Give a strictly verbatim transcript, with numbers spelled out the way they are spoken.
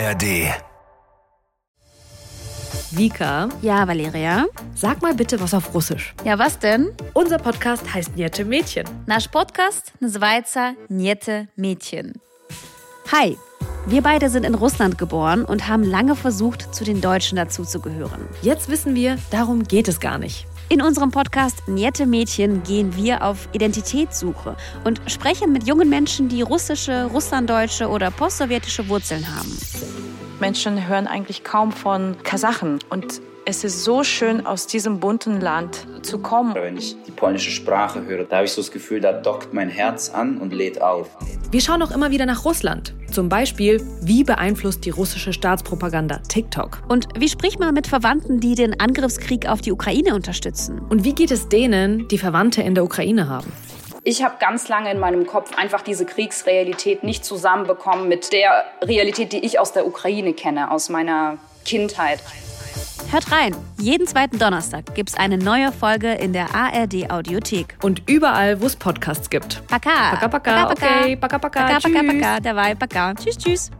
R D. Vika. Ja, Valeria? Sag mal bitte was auf Russisch. Ja, was denn? Unser Podcast heißt Nette Mädchen. Наш подкаст называется «Нете Mädchen». Hi, wir beide sind in Russland geboren und haben lange versucht, zu den Deutschen dazuzugehören. Jetzt wissen wir, darum geht es gar nicht. In unserem Podcast Nette Mädchen gehen wir auf Identitätssuche und sprechen mit jungen Menschen, die russische, russlanddeutsche oder postsowjetische Wurzeln haben. Menschen hören eigentlich kaum von Kasachen. Und es ist so schön, aus diesem bunten Land zu kommen. Wenn ich die polnische Sprache höre, da habe ich so das Gefühl, da dockt mein Herz an und lädt auf. Wir schauen auch immer wieder nach Russland. Zum Beispiel, wie beeinflusst die russische Staatspropaganda TikTok? Und wie spricht man mit Verwandten, die den Angriffskrieg auf die Ukraine unterstützen? Und wie geht es denen, die Verwandte in der Ukraine haben? Ich habe ganz lange in meinem Kopf einfach diese Kriegsrealität nicht zusammenbekommen mit der Realität, die ich aus der Ukraine kenne, aus meiner Kindheit. Hört rein, jeden zweiten Donnerstag gibt's eine neue Folge in der A R D-Audiothek. Und überall, wo es Podcasts gibt. Paka. Paka, paka, okay, paka, paka, Paka, tschüss. paka, paka, dabei, paka. Tschüss, tschüss.